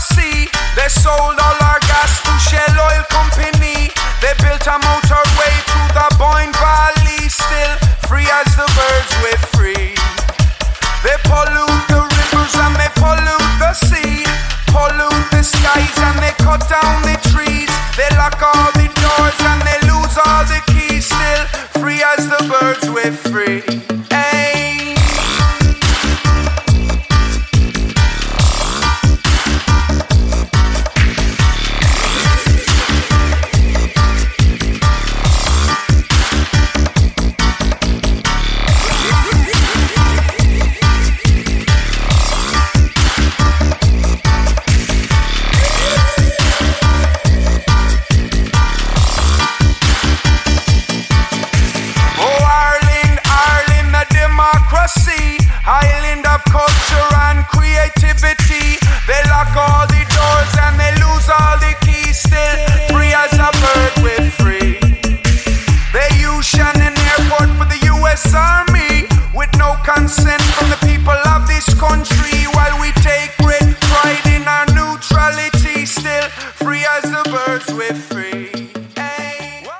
democracy. They sold all our gas to Shell Oil Company. They built a motorway through the Boyne Valley. Still free as the birds we're free. They pollute the rivers and they pollute the sea. Pollute the skies and they cut down the trees. They lock all the doors and they lose all the keys. Still free as the birds we're free. Hey. Island of culture and